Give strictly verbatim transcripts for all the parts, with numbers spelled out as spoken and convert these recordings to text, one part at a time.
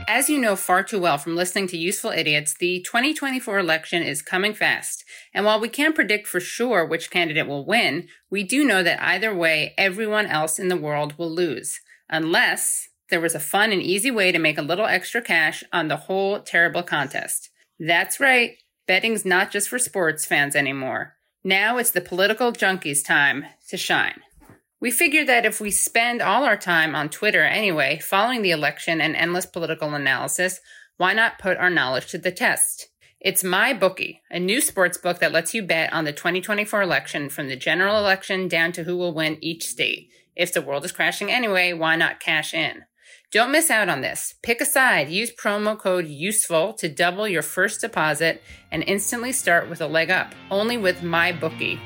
As you know far too well from listening to Useful Idiots, the twenty twenty-four election is coming fast. And while we can't predict for sure which candidate will win, we do know that either way, everyone else in the world will lose. Unless there was a fun and easy way to make a little extra cash on the whole terrible contest. That's right, betting's not just for sports fans anymore. Now it's the political junkies' time to shine. We figured that if we spend all our time on Twitter anyway, following the election and endless political analysis, why not put our knowledge to the test? It's MyBookie, a new sports book that lets you bet on the twenty twenty-four election from the general election down to who will win each state. If the world is crashing anyway, why not cash in? Don't miss out on this. Pick a side. Use promo code USEFUL to double your first deposit and instantly start with a leg up. Only with MyBookie.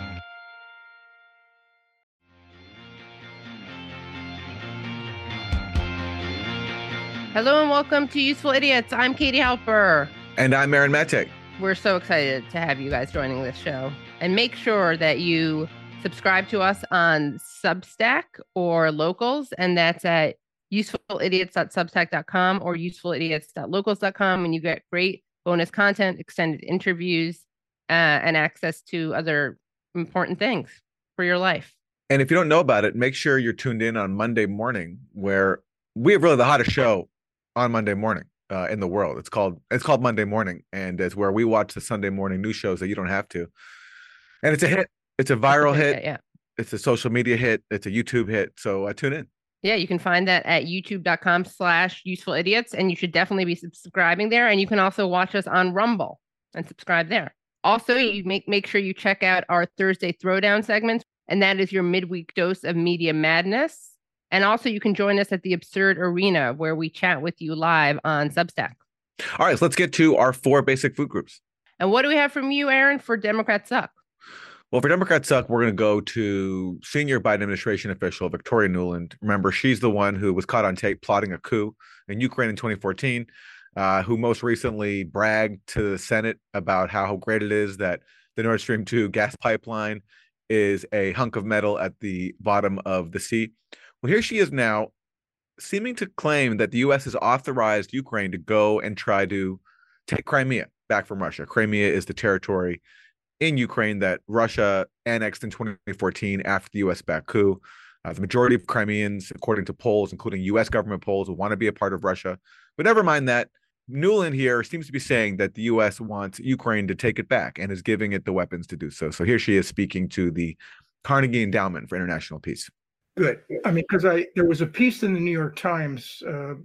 Hello and welcome to Useful Idiots. I'm Katie Halper. And I'm Aaron Matek. We're so excited to have you guys joining this show. And make sure that you subscribe to us on Substack or Locals, and that's at useful idiots dot substack dot com or useful idiots dot locals dot com, and you get great bonus content, extended interviews, uh, and access to other important things for your life. And if you don't know about it, make sure you're tuned in on Monday morning, where we have really the hottest show on Monday morning uh, in the world. It's called it's called Monday Morning, and it's where we watch the Sunday morning news shows that you don't have to. And it's a hit. It's a viral It's a hit. hit, yeah. It's a social media hit. It's a YouTube hit. So uh, tune in. Yeah, you can find that at youtube dot com slash useful idiots, and you should definitely be subscribing there. And you can also watch us on Rumble and subscribe there. Also, you make make sure you check out our Thursday Throwdown segments, and that is your midweek dose of media madness. And also, you can join us at the Absurd Arena, where we chat with you live on Substack. All right, so let's get to our four basic food groups. And what do we have from you, Aaron, for Democrats Suck? Well, for Democrats Suck, we're going to go to senior Biden administration official Victoria Nuland. Remember, she's the one who was caught on tape plotting a coup in Ukraine in twenty fourteen, uh, who most recently bragged to the Senate about how great it is that the Nord Stream two gas pipeline is a hunk of metal at the bottom of the sea. Well, here she is now, seeming to claim that the U S has authorized Ukraine to go and try to take Crimea back from Russia. Crimea is the territory in Ukraine that Russia annexed in twenty fourteen after the U S-backed coup. Uh, the majority of Crimeans, according to polls, including U S government polls, want to be a part of Russia. But never mind that. Nuland here seems to be saying that the U S wants Ukraine to take it back and is giving it the weapons to do so. So here she is speaking to the Carnegie Endowment for International Peace. Good. I mean, because I there was a piece in the New York Times uh,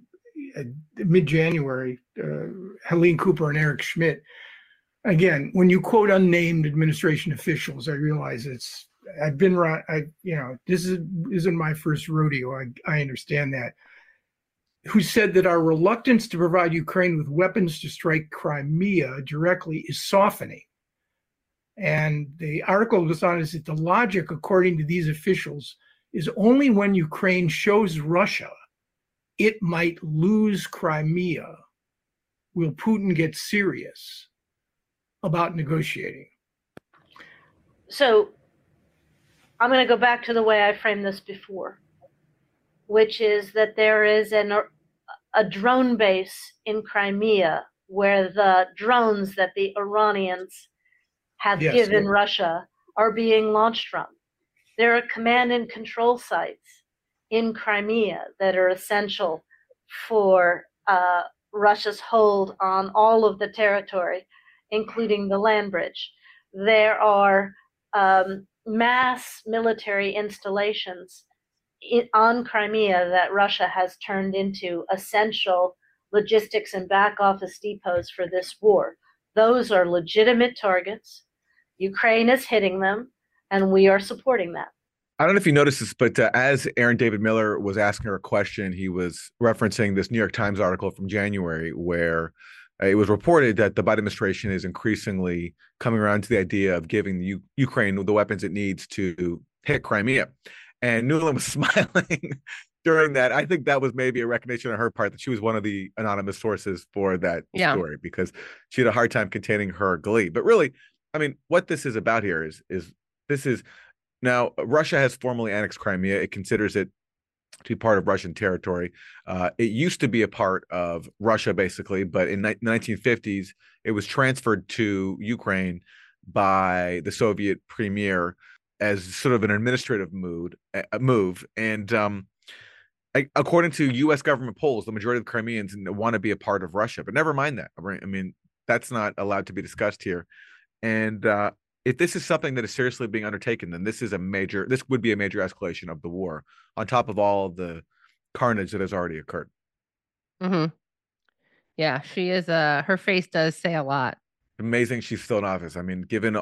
mid-January, uh, Helene Cooper and Eric Schmidt. Again, when you quote unnamed administration officials, I realize it's I've been right. I you know this is isn't my first rodeo. I I understand that. Who said that our reluctance to provide Ukraine with weapons to strike Crimea directly is softening. And the article goes on is that the logic, according to these officials, is only when Ukraine shows Russia it might lose Crimea will Putin get serious about negotiating. So I'm going to go back to the way I framed this before, which is that there is an, a drone base in Crimea where the drones that the Iranians have Yes, given yes. Russia are being launched from. There are command and control sites in Crimea that are essential for uh, Russia's hold on all of the territory, including the land bridge. There are um, mass military installations in, on Crimea that Russia has turned into essential logistics and back office depots for this war. Those are legitimate targets. Ukraine is hitting them, and we are supporting that. I don't know if you noticed this, but uh, as Aaron David Miller was asking her a question, he was referencing this New York Times article from January where uh, it was reported that the Biden administration is increasingly coming around to the idea of giving the U- Ukraine the weapons it needs to hit Crimea. And Nuland was smiling during that. I think that was maybe a recognition on her part that she was one of the anonymous sources for that Yeah. story because she had a hard time containing her glee. But really, I mean, what this is about here is, is this is now Russia has formally annexed Crimea. It considers it to be part of Russian territory. Uh, it used to be a part of Russia, basically, but in the nineteen fifties, it was transferred to Ukraine by the Soviet premier as sort of an administrative mood, uh, move. And um, I, according to U S government polls, the majority of the Crimeans want to be a part of Russia. But never mind that. I mean, that's not allowed to be discussed here. And uh, if this is something that is seriously being undertaken, then this is a major, this would be a major escalation of the war on top of all of the carnage that has already occurred. Mm-hmm. Yeah, she is, uh, her face does say a lot. Amazing she's still in office. I mean, given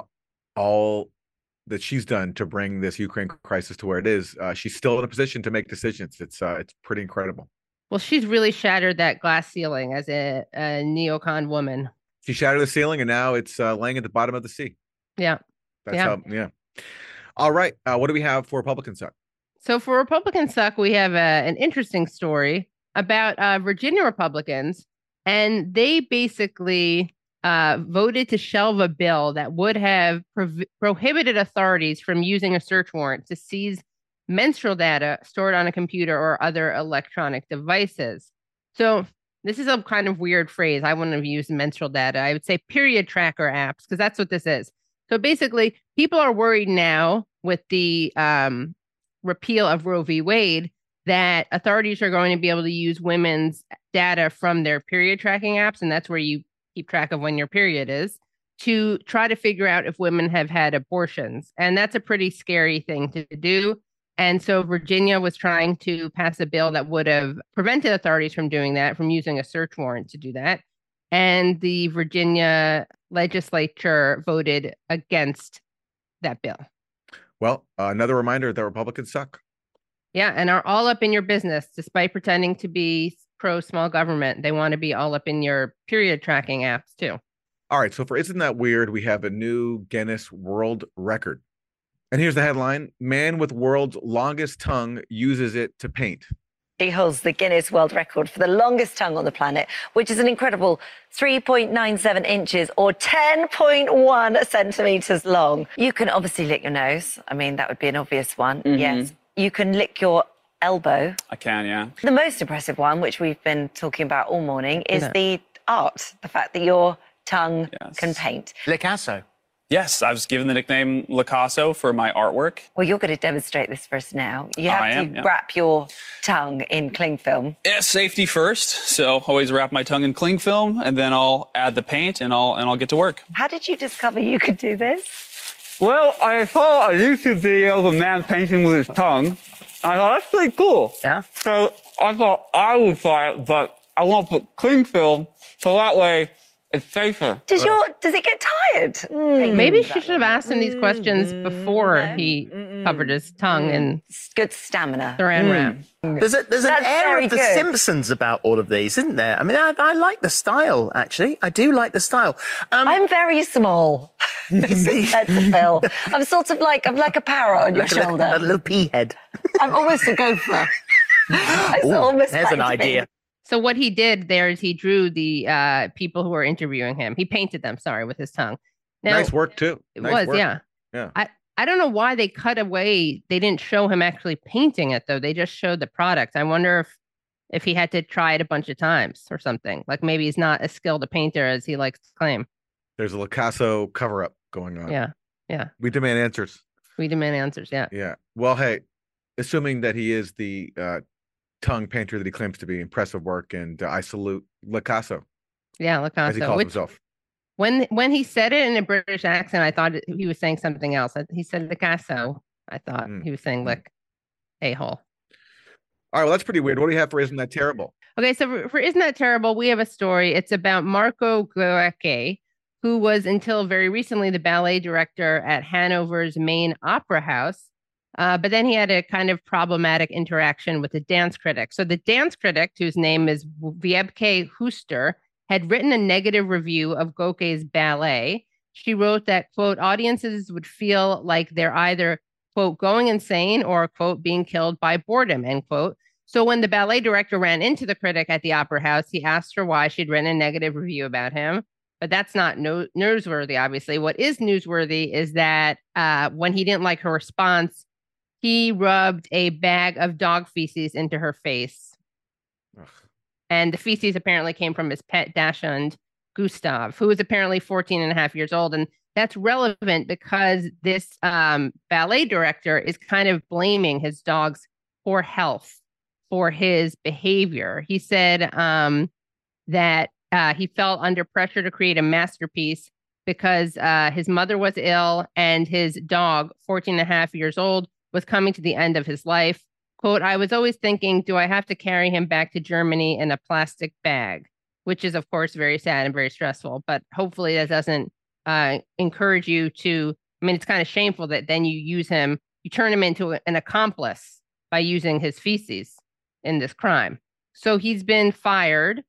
all that she's done to bring this Ukraine crisis to where it is, uh, she's still in a position to make decisions. It's uh, it's pretty incredible. Well, she's really shattered that glass ceiling as a, a neocon woman. She shattered the ceiling, and now it's uh, laying at the bottom of the sea. Yeah. That's yeah. how, yeah. All right. Uh, what do we have for Republican Suck? So for Republican Suck, we have a, an interesting story about uh, Virginia Republicans, and they basically uh, voted to shelve a bill that would have prov- prohibited authorities from using a search warrant to seize menstrual data stored on a computer or other electronic devices. So this is a kind of weird phrase. I wouldn't have used menstrual data. I would say period tracker apps, because that's what this is. So basically, people are worried now with the um, repeal of Roe v. Wade that authorities are going to be able to use women's data from their period tracking apps, and that's where you keep track of when your period is, to try to figure out if women have had abortions. And that's a pretty scary thing to do. And so Virginia was trying to pass a bill that would have prevented authorities from doing that, from using a search warrant to do that. And the Virginia legislature voted against that bill. Well, uh, another reminder that Republicans suck. Yeah, and are all up in your business, despite pretending to be pro small government. They want to be all up in your period tracking apps, too. All right, so for Isn't That Weird, we have a new Guinness World Record. And here's the headline: Man with world's longest tongue uses it to paint. He holds the Guinness World Record for the longest tongue on the planet, which is an incredible three point nine seven inches or ten point one centimeters long. You can obviously lick your nose. I mean, that would be an obvious one. Mm-hmm. Yes. You can lick your elbow. I can, yeah. The most impressive one, which we've been talking about all morning, is yeah. the art, the fact that your tongue yes. can paint. Licasso. Yes, I was given the nickname Licasso for my artwork. Well, you're going to demonstrate this for us now. You have I to am, yeah. wrap your tongue in cling film. Yeah, safety first. So always wrap my tongue in cling film, and then I'll add the paint, and I'll and I'll get to work. How did you discover you could do this? Well, I saw a YouTube video of a man painting with his tongue. I thought, that's pretty cool. Yeah. So I thought I would try it, but I want to put cling film, so that way it's safer. Does your does it get tired? Mm, Maybe she should have asked him these questions before mm, he mm, covered his tongue mm. and good stamina. Saran mm. wrap. There's a there's That's an air of The good. Simpsons about all of these, isn't there? I mean, I, I like the style. Actually, I do like the style. Um, I'm very small. Compared to Phil. I'm sort of like I'm like a parrot on your like shoulder. A, a little pea head. I'm almost a gopher. Ooh, almost there's an idea. So what he did there is he drew the uh, people who were interviewing him. He painted them, sorry, with his tongue. Now, nice work, too. It nice was, work. yeah. Yeah. I, I don't know why they cut away. They didn't show him actually painting it, though. They just showed the product. I wonder if if he had to try it a bunch of times or something. Like maybe he's not as skilled a painter as he likes to claim. There's a Licasso cover-up going on. Yeah, yeah. We demand answers. We demand answers, yeah. Yeah. Well, hey, assuming that he is the uh, tongue painter that he claims to be, impressive work, and uh, I salute Licasso. Yeah, Licasso. As he calls which, himself. When when he said it in a British accent, I thought he was saying something else. He said Licasso. I thought mm. he was saying lick a-hole. All right, well, that's pretty weird. What do you have for Isn't That Terrible? Okay, so for, for Isn't That Terrible, we have a story. It's about Marco Goecke, who was until very recently the ballet director at Hanover's main opera house. Uh, but then he had a kind of problematic interaction with the dance critic. So the dance critic, whose name is Wiebke Huster, had written a negative review of Goecke's ballet. She wrote that, quote, audiences would feel like they're either, quote, going insane or, quote, being killed by boredom, end quote. So when the ballet director ran into the critic at the opera house, he asked her why she'd written a negative review about him. But that's not no- newsworthy, obviously. What is newsworthy is that uh, when he didn't like her response, he rubbed a bag of dog feces into her face. Ugh. And the feces apparently came from his pet Dachshund, Gustav, who is apparently fourteen and a half years old. And that's relevant because this um, ballet director is kind of blaming his dog's poor health for his behavior. He said um, that uh, he felt under pressure to create a masterpiece because uh, his mother was ill and his dog, fourteen and a half years old, was coming to the end of his life. Quote, I was always thinking, do I have to carry him back to Germany in a plastic bag? Which is, of course, very sad and very stressful. But hopefully that doesn't uh, encourage you to, I mean, it's kind of shameful that then you use him, you turn him into an accomplice by using his feces in this crime. So he's been fired,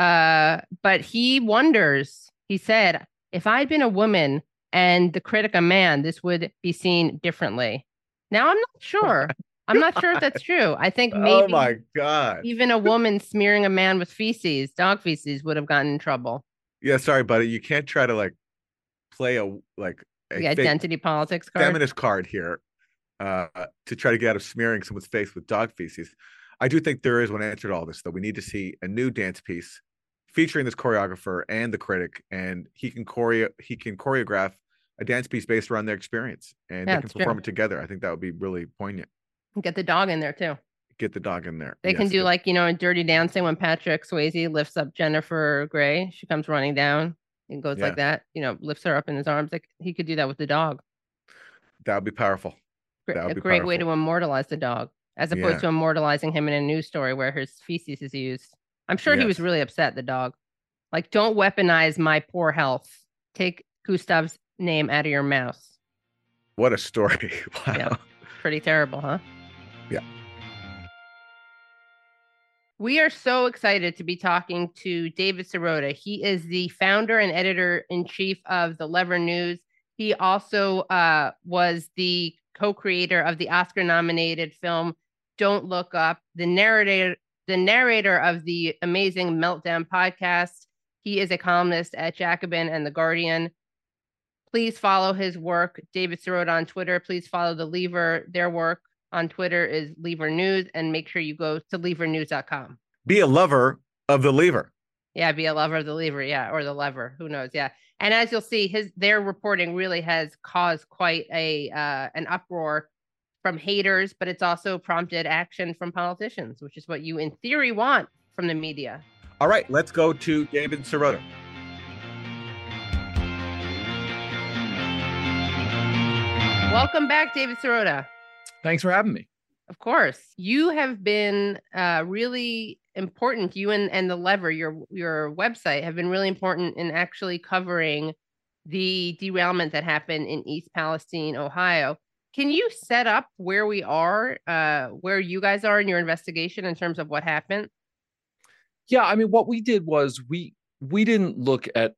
uh, but he wonders, he said, if I'd been a woman and the critic a man, this would be seen differently. Now, I'm not sure. I'm not sure if that's true. I think maybe Oh my God. even a woman smearing a man with feces, dog feces, would have gotten in trouble. Yeah, sorry, buddy. You can't try to like play a like a The fake identity politics card. feminist card here uh, to try to get out of smearing someone's face with dog feces. I do think there is one answer to all this, though. We need to see a new dance piece featuring this choreographer and the critic, and he can choreo he can choreograph a dance piece based around their experience, and Yeah, they can it's perform true. it together. I think that would be really poignant. Get the dog in there too. Get the dog in there. They can Yes, do yes. like, you know, in Dirty Dancing when Patrick Swayze lifts up Jennifer Grey. She comes running down and goes Yeah. like that, you know, lifts her up in his arms. Like he could do that with the dog. That would be powerful. Gre- That would a be great way to powerful. immortalize the dog, as opposed Yeah. to immortalizing him in a news story where his feces is used. I'm sure he was Yes. really upset, the dog. Like, don't weaponize my poor health. Take Gustav's name out of your mouth. What a story. Wow. Yeah. Pretty terrible, huh? Yeah. We are so excited to be talking to David Sirota. He is the founder and editor-in-chief of The Lever News. He also uh, was the co-creator of the Oscar-nominated film Don't Look Up, the narrator, the narrator of the amazing Meltdown podcast. He is a columnist at Jacobin and The Guardian. Please follow his work, David Sirota, on Twitter. Please follow The Lever. Their work on Twitter is Lever News, and make sure you go to lever news dot com. Be a lover of the lever. Yeah, be a lover of the lever, yeah, or the lever, who knows, yeah. And as you'll see, his their reporting really has caused quite a uh, an uproar from haters, but it's also prompted action from politicians, which is what you, in theory, want from the media. All right, let's go to David Sirota. Welcome back, David Sirota. Thanks for having me. Of course, you have been uh, really important. You and, and the Lever, your your website, have been really important in actually covering the derailment that happened in East Palestine, Ohio. Can you set up where we are, uh, where you guys are in your investigation in terms of what happened? Yeah, I mean, what we did was we we didn't look at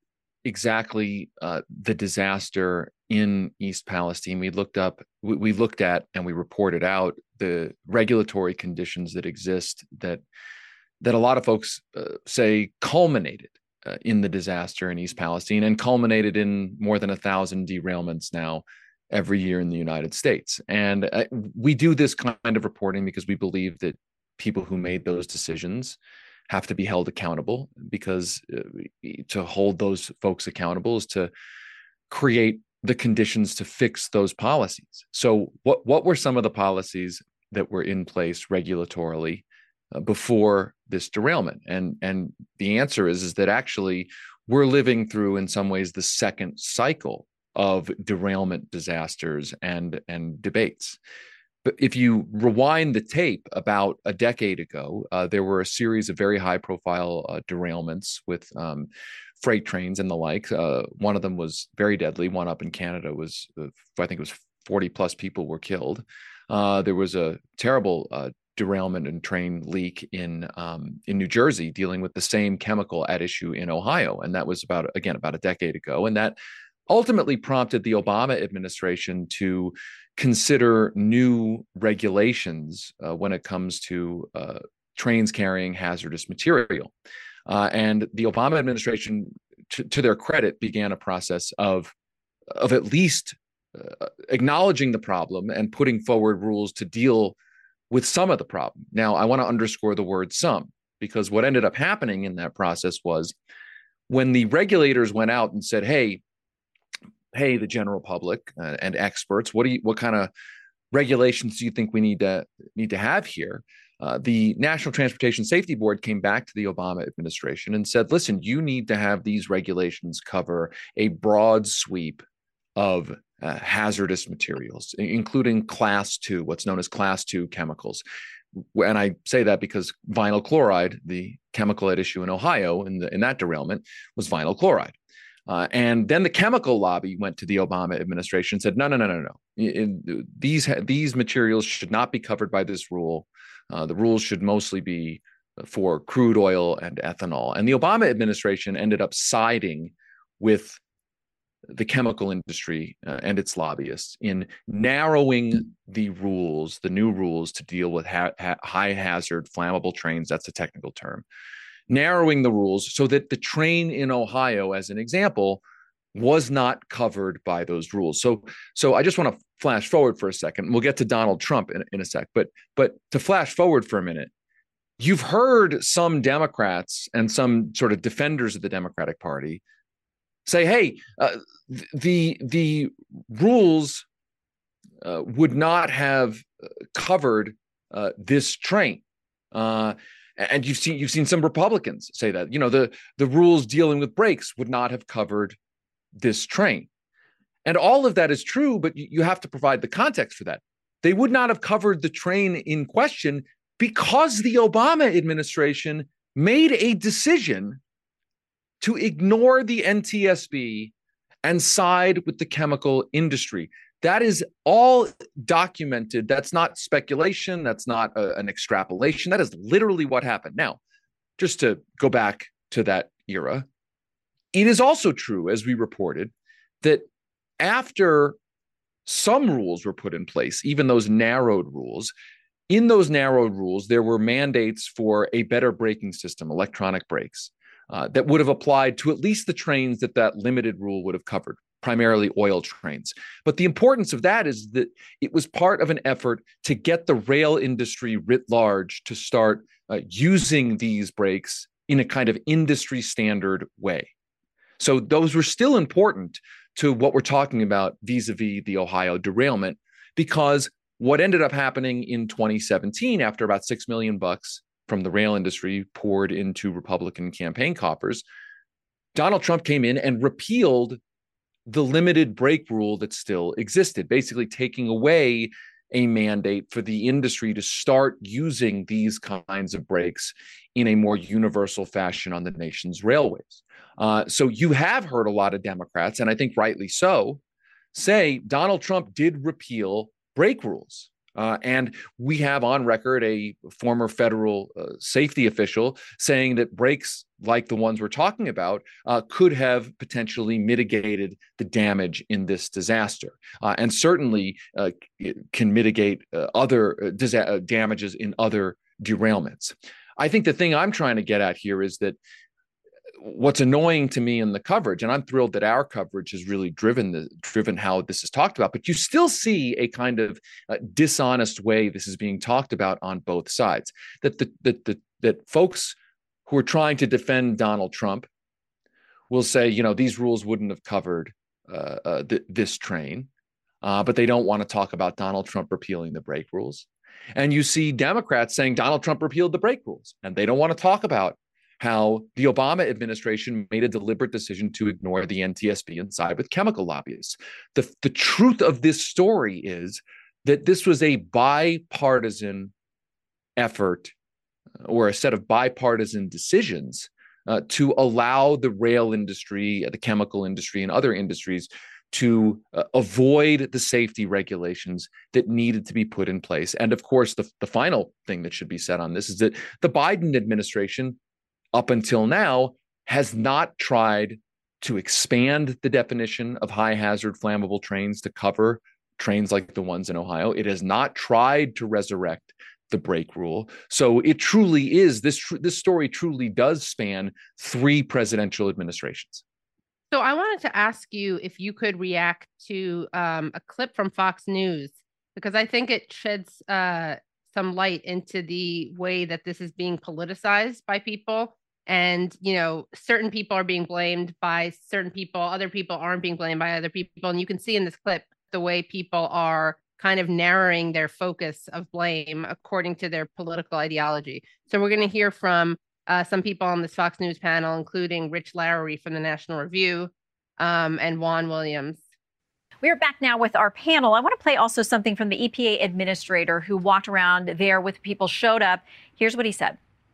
exactly uh, the disaster in East Palestine. We looked up, we, we looked at, and we reported out the regulatory conditions that exist that that a lot of folks uh, say culminated uh, in the disaster in East Palestine and culminated in more than a thousand derailments now every year in the United States. And uh, we do this kind of reporting because we believe that people who made those decisions have to be held accountable, because uh, to hold those folks accountable is to create the conditions to fix those policies. So what, what were some of the policies that were in place regulatorily uh, before this derailment? And, and the answer is, is that actually we're living through, in some ways, the second cycle of derailment disasters and, and debates. But if you rewind the tape about a decade ago, uh, there were a series of very high-profile uh, derailments with um, freight trains and the like. Uh, one of them was very deadly. One up in Canada was, uh, I think it was forty plus people were killed. Uh, there was a terrible uh, derailment and train leak in um, in New Jersey dealing with the same chemical at issue in Ohio. And that was about, again, about a decade ago. And that ultimately prompted the Obama administration to consider new regulations uh, when it comes to uh, trains carrying hazardous material. Uh, and the Obama administration, to, to their credit, began a process of, of at least uh, acknowledging the problem and putting forward rules to deal with some of the problem. Now, I want to underscore the word some, because what ended up happening in that process was when the regulators went out and said, hey, hey, the general public uh, and experts, what do you, what kind of regulations do you think we need to need to have here? Uh, the National Transportation Safety Board came back to the Obama administration and said, listen, you need to have these regulations cover a broad sweep of uh, hazardous materials, including class two, what's known as class two chemicals. And I say that because vinyl chloride, the chemical at issue in Ohio in, the, in that derailment, was vinyl chloride. Uh, and then the chemical lobby went to the Obama administration and said, no, no, no, no, no. In, in, these, these materials should not be covered by this rule. Uh, the rules should mostly be for crude oil and ethanol. And the Obama administration ended up siding with the chemical industry uh, and its lobbyists in narrowing the rules, the new rules to deal with ha- ha- high hazard flammable trains. That's a technical term. Narrowing the rules so that the train in Ohio, as an example, was not covered by those rules. So, so I just want to flash forward for a second. We'll get to Donald Trump in, in a sec, but but to flash forward for a minute, you've heard some Democrats and some sort of defenders of the Democratic Party say, "Hey, uh, the the rules uh, would not have covered uh, this train." Uh, And you've seen you've seen some Republicans say that, you know, the, the rules dealing with brakes would not have covered this train. And all of that is true, but you have to provide the context for that. They would not have covered the train in question because the Obama administration made a decision to ignore the N T S B and side with the chemical industry. That is all documented. That's not speculation. That's not a, an extrapolation. That is literally what happened. Now, just to go back to that era, it is also true, as we reported, that after some rules were put in place, even those narrowed rules, in those narrowed rules, there were mandates for a better braking system, electronic brakes, uh, that would have applied to at least the trains that that limited rule would have covered, primarily oil trains. But the importance of that is that it was part of an effort to get the rail industry writ large to start uh, using these brakes in a kind of industry standard way. So those were still important to what we're talking about vis-a-vis the Ohio derailment, because what ended up happening in twenty seventeen, after about six million bucks from the rail industry poured into Republican campaign coffers, Donald Trump came in and repealed the limited brake rule that still existed, basically taking away a mandate for the industry to start using these kinds of brakes in a more universal fashion on the nation's railways. Uh, so you have heard a lot of Democrats, and I think rightly so, say Donald Trump did repeal brake rules. Uh, and we have on record a former federal uh, safety official saying that brakes like the ones we're talking about uh, could have potentially mitigated the damage in this disaster, uh, and certainly uh, can mitigate uh, other uh, disa- damages in other derailments. I think the thing I'm trying to get at here is that what's annoying to me in the coverage, and I'm thrilled that our coverage has really driven the driven how this is talked about, but you still see a kind of uh, dishonest way this is being talked about on both sides. That the that the that folks who are trying to defend Donald Trump will say, you know, these rules wouldn't have covered uh, uh, th- this train, uh, but they don't want to talk about Donald Trump repealing the brake rules. And you see Democrats saying Donald Trump repealed the brake rules, and they don't want to talk about how the Obama administration made a deliberate decision to ignore the N T S B and side with chemical lobbyists. The, the truth of this story is that this was a bipartisan effort, or a set of bipartisan decisions uh, to allow the rail industry, the chemical industry, and other industries to uh, avoid the safety regulations that needed to be put in place. And of course, the, the final thing that should be said on this is that the Biden administration, up until now, has not tried to expand the definition of high hazard flammable trains to cover trains like the ones in Ohio. It has not tried to resurrect the brake rule. So it truly is, this, tr- this story truly does span three presidential administrations. So I wanted to ask you if you could react to um, a clip from Fox News, because I think it sheds uh, some light into the way that this is being politicized by people. And, you know, certain people are being blamed by certain people. Other people aren't being blamed by other people. And you can see in this clip the way people are kind of narrowing their focus of blame according to their political ideology. So we're going to hear from Uh, some people on this Fox News panel, including Rich Lowry from the National Review um, and Juan Williams. We're back now with our panel. I want to play also something from the E P A administrator who walked around there with people, showed up. Here's what he said.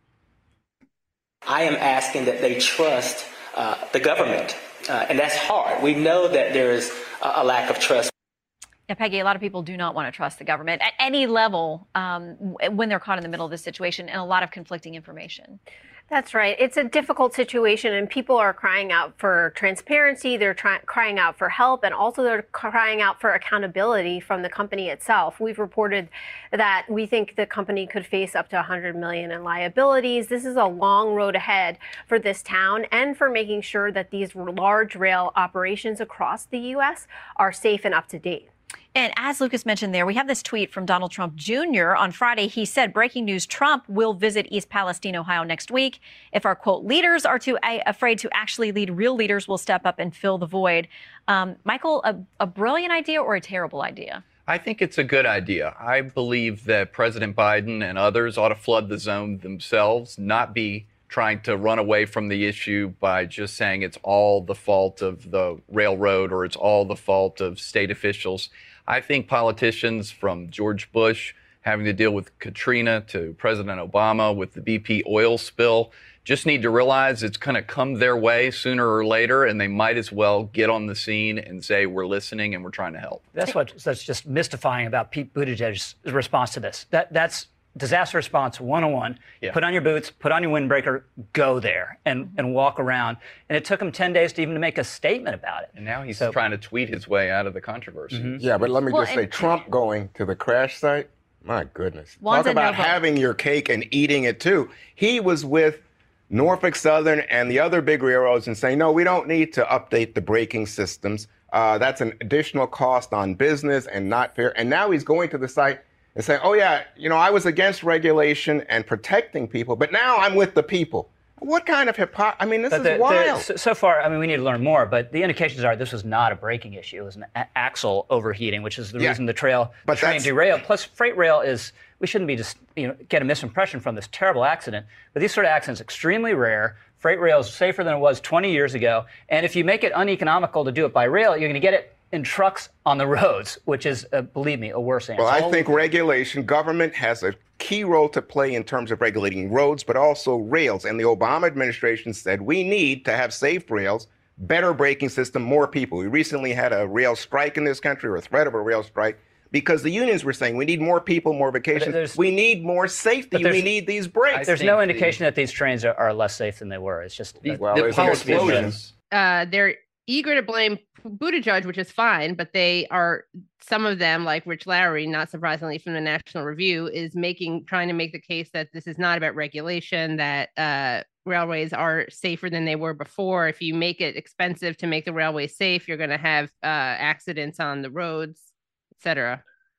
I am asking that they trust uh, the government, uh, and that's hard. We know that there is a, a lack of trust. Yeah, Peggy, a lot of people do not want to trust the government at any level um, when they're caught in the middle of this situation, and a lot of conflicting information. That's right. It's a difficult situation, and people are crying out for transparency. They're try- crying out for help, and also they're crying out for accountability from the company itself. We've reported that we think the company could face up to one hundred million dollars in liabilities. This is a long road ahead for this town and for making sure that these large rail operations across the U S are safe and up to date. And as Lucas mentioned there, we have this tweet from Donald Trump Junior On Friday. He said, breaking news, Trump will visit East Palestine, Ohio next week. If our, quote, leaders are too a- afraid to actually lead, real leaders will step up and fill the void. Um, Michael, a, a brilliant idea or a terrible idea? I think it's a good idea. I believe that President Biden and others ought to flood the zone themselves, not be trying to run away from the issue by just saying it's all the fault of the railroad or it's all the fault of state officials. I think politicians from George Bush having to deal with Katrina to President Obama with the B P oil spill just need to realize it's going to come their way sooner or later, and they might as well get on the scene and say, we're listening and we're trying to help. That's what that's just mystifying about Pete Buttigieg's response to this. That That's disaster response one oh one. Yeah. Put on your boots, put on your windbreaker, go there and, and walk around. And it took him ten days to even to make a statement about it. And now he's so, trying to tweet his way out of the controversy. Mm-hmm. Yeah, but let me well, just say, and, Trump going to the crash site, my goodness. Talk about Nova. having your cake and eating it too. He was with Norfolk Southern and the other big railroads and saying, no, we don't need to update the braking systems. Uh, that's an additional cost on business and not fair. And now he's going to the site and saying, oh, yeah, you know, I was against regulation and protecting people, but now I'm with the people. What kind of hypocrisy? I mean, this but is the, wild. The, so far, I mean, we need to learn more, but the indications are this was not a braking issue. It was an a- axle overheating, which is the yeah. reason the trail but train derailed. Plus, freight rail is, we shouldn't be just, you know, get a misimpression from this terrible accident, but these sort of accidents are extremely rare. Freight rail is safer than it was twenty years ago. And if you make it uneconomical to do it by rail, you're going to get it in trucks on the roads, which is, uh, believe me, a worse answer. Well, I think regulation, government has a key role to play in terms of regulating roads, but also rails. And the Obama administration said we need to have safe rails, better braking system, more people. We recently had a rail strike in this country, or a threat of a rail strike, because the unions were saying we need more people, more vacations. We need more safety. We need these brakes. There's no indication the, that these trains are, are less safe than they were. It's just the, well, the politicians. Uh, they're eager to blame Buttigieg, which is fine, but they are, some of them, like Rich Lowry, not surprisingly from the National Review, is making, trying to make the case that this is not about regulation, that uh, railways are safer than they were before. If you make it expensive to make the railway safe, you're going to have uh, accidents on the roads, et cetera.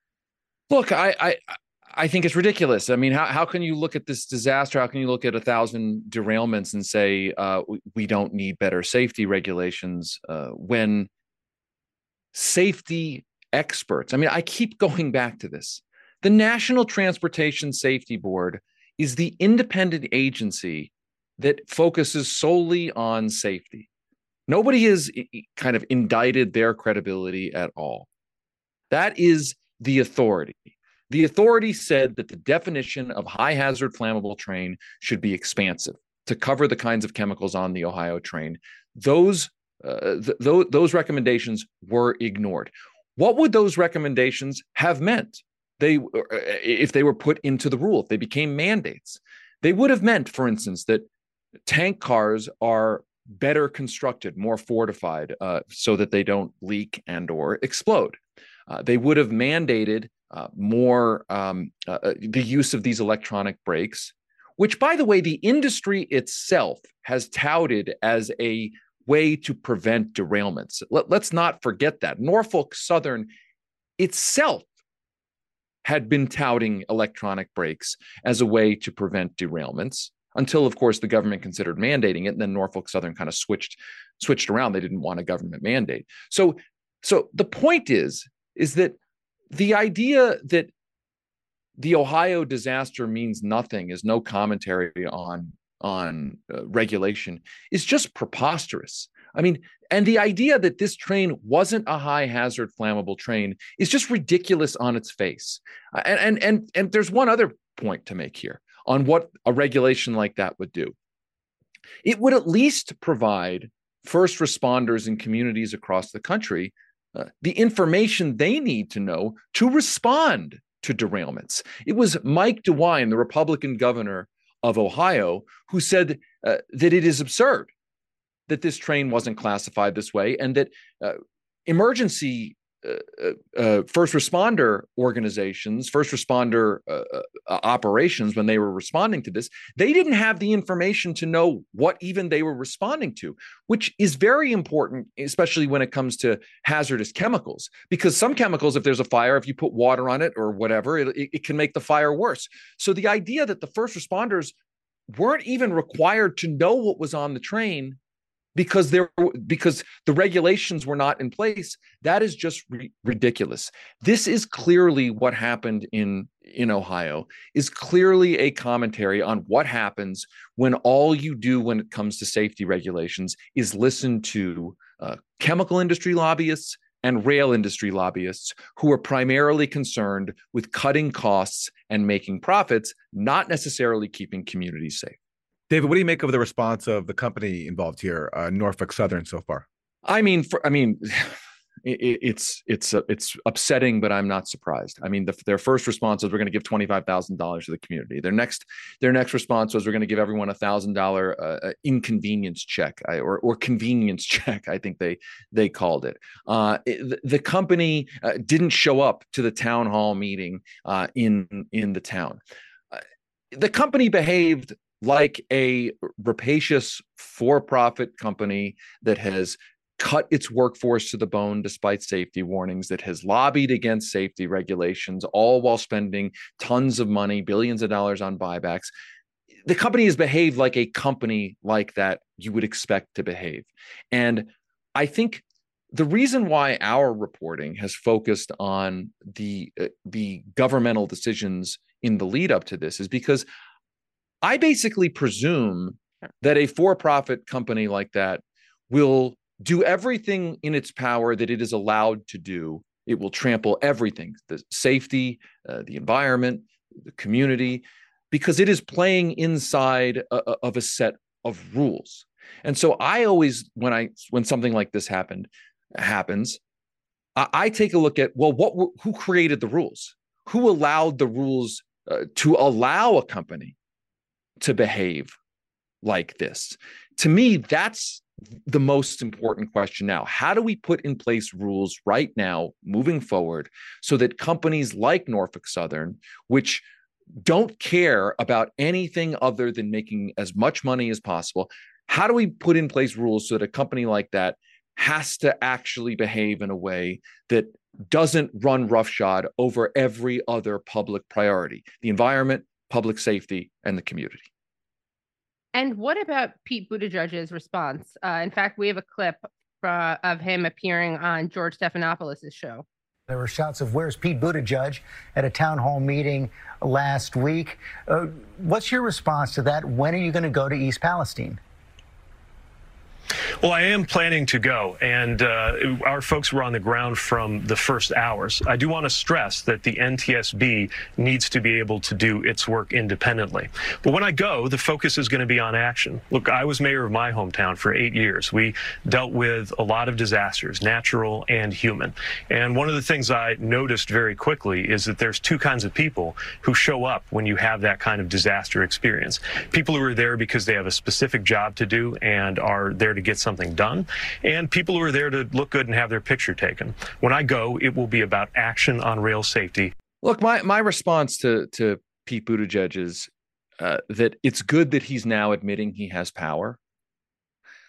Look, I, I I think it's ridiculous. I mean, how how can you look at this disaster? How can you look at a thousand derailments and say uh, we, we don't need better safety regulations uh, when safety experts? I mean, I keep going back to this. The National Transportation Safety Board is the independent agency that focuses solely on safety. Nobody has kind of indicted their credibility at all. That is the authority. The authority said that the definition of high hazard flammable train should be expansive to cover the kinds of chemicals on the Ohio train. Those, uh, th- th- those recommendations were ignored. What would those recommendations have meant? They, if they were put into the rule, if they became mandates, they would have meant, for instance, that tank cars are better constructed, more fortified, uh, so that they don't leak and or explode. Uh, they would have mandated uh, more um, uh, the use of these electronic brakes, which, by the way, the industry itself has touted as a way to prevent derailments. Let, let's not forget that. Norfolk Southern itself had been touting electronic brakes as a way to prevent derailments until, of course, the government considered mandating it. And then Norfolk Southern kind of switched switched around. They didn't want a government mandate. So, so the point is, is that the idea that the Ohio disaster means nothing, is no commentary on, on uh, regulation, is just preposterous. I mean, and the idea that this train wasn't a high hazard flammable train is just ridiculous on its face. Uh, and, and, and, and there's one other point to make here on what a regulation like that would do. It would at least provide first responders in communities across the country uh, the information they need to know to respond to derailments. It was Mike DeWine, the Republican governor of Ohio, who said uh, that it is absurd that this train wasn't classified this way, and that uh, emergency uh, uh, first responder organizations, first responder uh, uh, operations, when they were responding to this, they didn't have the information to know what even they were responding to, which is very important, especially when it comes to hazardous chemicals, because some chemicals, if there's a fire, if you put water on it or whatever, it, it can make the fire worse. So the idea that the first responders weren't even required to know what was on the train because there because the regulations were not in place, that is just re- ridiculous. This is clearly what happened in in Ohio, is clearly a commentary on what happens when all you do when it comes to safety regulations is listen to uh, chemical industry lobbyists and rail industry lobbyists who are primarily concerned with cutting costs and making profits, not necessarily keeping communities safe. David, what do you make of the response of the company involved here, uh, Norfolk Southern, so far? I mean, for, I mean, it, it's it's uh, it's upsetting, but I'm not surprised. I mean, the, their first response was, "We're going to give twenty-five thousand dollars to the community." Their next their next response was, "We're going to give everyone a thousand dollar uh, inconvenience check," I, or or convenience check, I think they they called it. Uh, it the company uh, didn't show up to the town hall meeting uh, in in the town. Uh, the company behaved like a rapacious for-profit company that has cut its workforce to the bone despite safety warnings, that has lobbied against safety regulations, all while spending tons of money, billions of dollars on buybacks. The company has behaved like a company like that you would expect to behave. And I think the reason why our reporting has focused on the, uh, the governmental decisions in the lead up to this is because I basically presume that a for-profit company like that will do everything in its power that it is allowed to do. It will trample everything, the safety, uh, the environment, the community, because it is playing inside a, a, of a set of rules. And so I always, when I when something like this happened happens, I, I take a look at, well, what who created the rules? Who allowed the rules uh, to allow a company to behave like this? To me, that's the most important question now. How do we put in place rules right now, moving forward, so that companies like Norfolk Southern, which don't care about anything other than making as much money as possible, how do we put in place rules so that a company like that has to actually behave in a way that doesn't run roughshod over every other public priority, the environment, public safety, and the community? And what about Pete Buttigieg's response? Uh, in fact, we have a clip uh, of him appearing on George Stephanopoulos' show. There were shouts of "Where's Pete Buttigieg?" at a town hall meeting last week. Uh, what's your response to that? When are you going to go to East Palestine? Well, I am planning to go, and uh, our folks were on the ground from the first hours. I do want to stress that the N T S B needs to be able to do its work independently. But when I go, the focus is going to be on action. Look, I was mayor of my hometown for eight years. We dealt with a lot of disasters, natural and human. And one of the things I noticed very quickly is that there's two kinds of people who show up when you have that kind of disaster experience. People who are there because they have a specific job to do and are there to get something done, and people who are there to look good and have their picture taken. When I go, it will be about action on rail safety. Look, my, my response to, to Pete Buttigieg is uh, that it's good that he's now admitting he has power.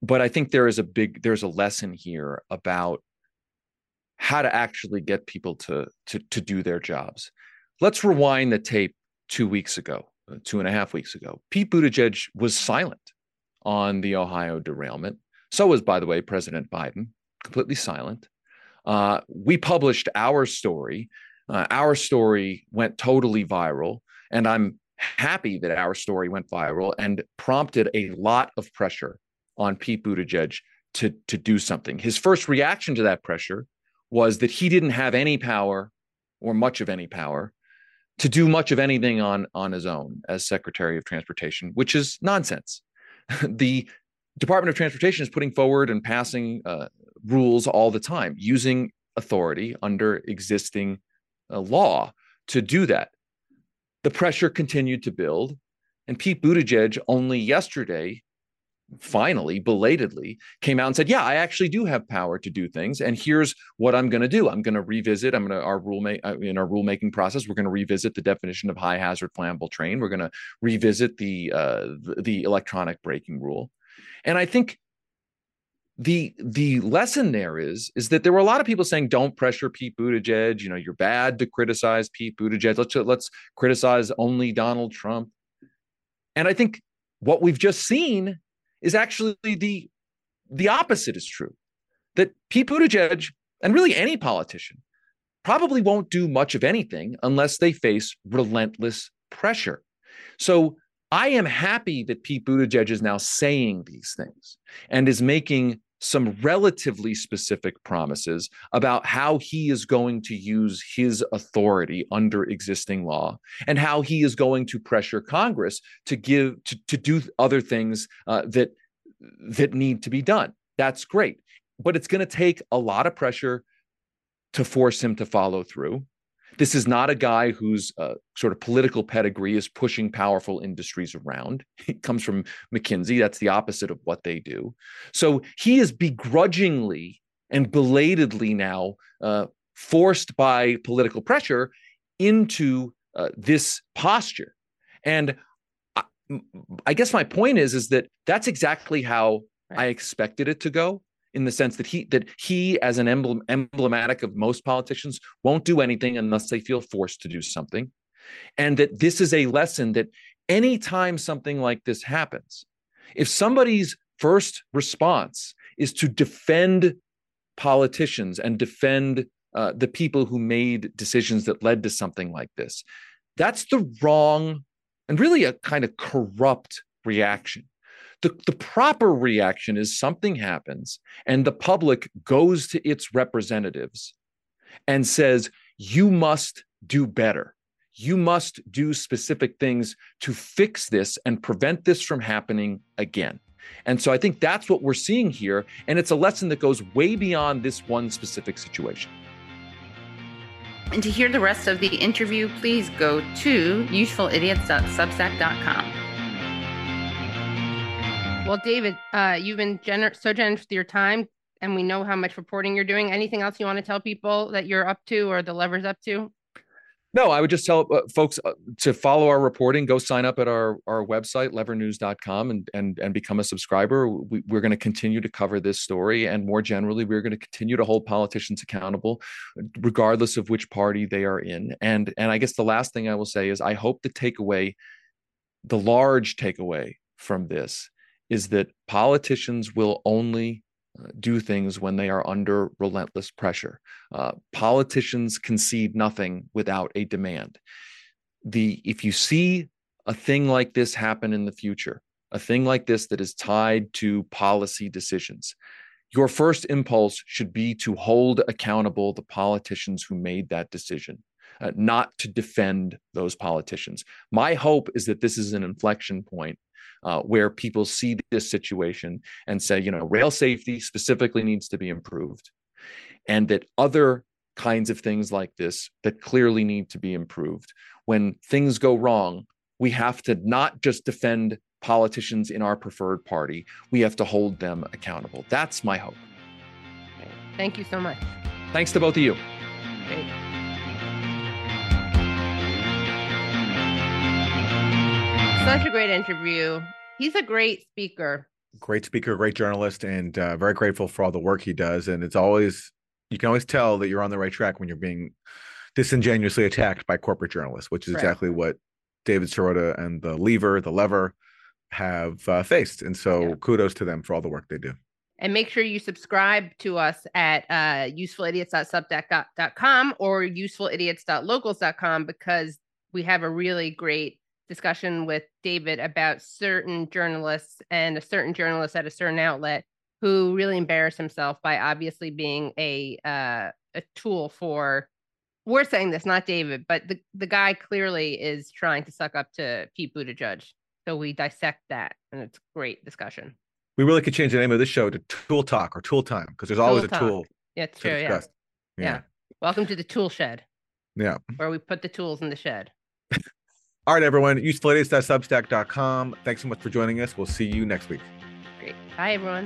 but I think there is a big, there's a lesson here about how to actually get people to, to, to do their jobs. Let's rewind the tape two weeks ago, two and a half weeks ago. Pete Buttigieg was silent on the Ohio derailment. So was, by the way, President Biden, completely silent. Uh, we published our story. Uh, our story went totally viral, and I'm happy that our story went viral and prompted a lot of pressure on Pete Buttigieg to, to do something. His first reaction to that pressure was that he didn't have any power or much of any power to do much of anything on, on his own as Secretary of Transportation, which is nonsense. The Department of Transportation is putting forward and passing uh, rules all the time, using authority under existing uh, law to do that. The pressure continued to build, and Pete Buttigieg only yesterday, finally, belatedly, came out and said, yeah, I actually do have power to do things, and here's what I'm going to do. I'm going to revisit, I'm going to, our rule make, in our rulemaking process, we're going to revisit the definition of high hazard flammable train. We're going to revisit the, uh, the, the electronic braking rule. And I think the the lesson there is, is that there were a lot of people saying, don't pressure Pete Buttigieg. You know, you're bad to criticize Pete Buttigieg. Let's, let's criticize only Donald Trump. And I think what we've just seen is actually the, the opposite is true, that Pete Buttigieg, and really any politician, probably won't do much of anything unless they face relentless pressure. So I am happy that Pete Buttigieg is now saying these things and is making some relatively specific promises about how he is going to use his authority under existing law and how he is going to pressure Congress to give to, to do other things uh, that that need to be done. That's great, but it's going to take a lot of pressure to force him to follow through. This is not a guy whose uh, sort of political pedigree is pushing powerful industries around. He comes from McKinsey. That's the opposite of what they do. So he is begrudgingly and belatedly now uh, forced by political pressure into uh, this posture. And I, I guess my point is, is that that's exactly how I expected it to go, in the sense that he that he, as an emblem, emblematic of most politicians, won't do anything unless they feel forced to do something. And that this is a lesson that anytime something like this happens, if somebody's first response is to defend politicians and defend uh, the people who made decisions that led to something like this, that's the wrong and really a kind of corrupt reaction. The, the proper reaction is something happens and the public goes to its representatives and says, you must do better. You must do specific things to fix this and prevent this from happening again. And so I think that's what we're seeing here. And it's a lesson that goes way beyond this one specific situation. And to hear the rest of the interview, please go to useful idiots dot substack dot com. Well, David, uh, you've been gener- so generous with your time, and we know how much reporting you're doing. Anything else you want to tell people that you're up to or the Lever's up to? No, I would just tell uh, folks uh, to follow our reporting. Go sign up at our, our website, lever news dot com, and, and, and become a subscriber. We, we're going to continue to cover this story. And more generally, we're going to continue to hold politicians accountable, regardless of which party they are in. And, and I guess the last thing I will say is I hope the takeaway, the large takeaway from this, is that politicians will only uh, do things when they are under relentless pressure. Uh, politicians concede nothing without a demand. The if you see a thing like this happen in the future, a thing like this that is tied to policy decisions, your first impulse should be to hold accountable the politicians who made that decision, uh, not to defend those politicians. My hope is that this is an inflection point Uh, where people see this situation and say, you know, rail safety specifically needs to be improved, and that other kinds of things like this that clearly need to be improved. When things go wrong, we have to not just defend politicians in our preferred party, we have to hold them accountable. That's my hope. Thank you so much. Thanks to both of you. Great. Such a great interview. He's a great speaker. Great speaker, great journalist, and uh, very grateful for all the work he does. And it's always, you can always tell that you're on the right track when you're being disingenuously attacked by corporate journalists, which is Right. exactly what David Sirota and the Lever, the Lever, have uh, faced. And so Yeah. kudos to them for all the work they do. And make sure you subscribe to us at uh, useful idiots dot substack dot com or useful idiots dot locals dot com, because we have a really great discussion with David about certain journalists and a certain journalist at a certain outlet who really embarrassed himself by obviously being a uh, a tool for, we're saying this, not David, but the, the guy clearly is trying to suck up to Pete Buttigieg. So we dissect that, and it's a great discussion. We really could change the name of this show to Tool Talk or Tool Time, because there's always Tool a Talk. tool. Yeah, it's to true. Yeah. discuss. yeah. Yeah. Welcome to the tool shed, Yeah. where we put the tools in the shed. All right, everyone. useful idiots dot substack dot com. Thanks so much for joining us. We'll see you next week. Great. Bye, everyone.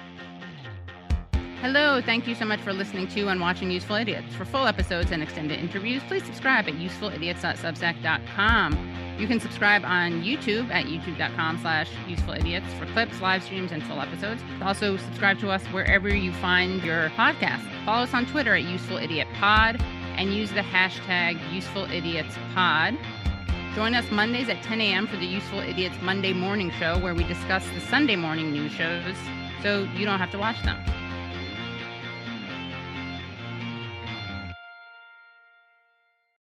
Hello, thank you so much for listening to and watching Useful Idiots. For full episodes and extended interviews, please subscribe at useful idiots dot substack dot com. You can subscribe on YouTube at youtube dot com slash useful idiots for clips, live streams, and full episodes. Also, subscribe to us wherever you find your podcast. Follow us on Twitter at useful idiot pod and use the hashtag useful idiots pod. Join us Mondays at ten a.m. for the Useful Idiots Monday Morning Show, where we discuss the Sunday morning news shows so you don't have to watch them.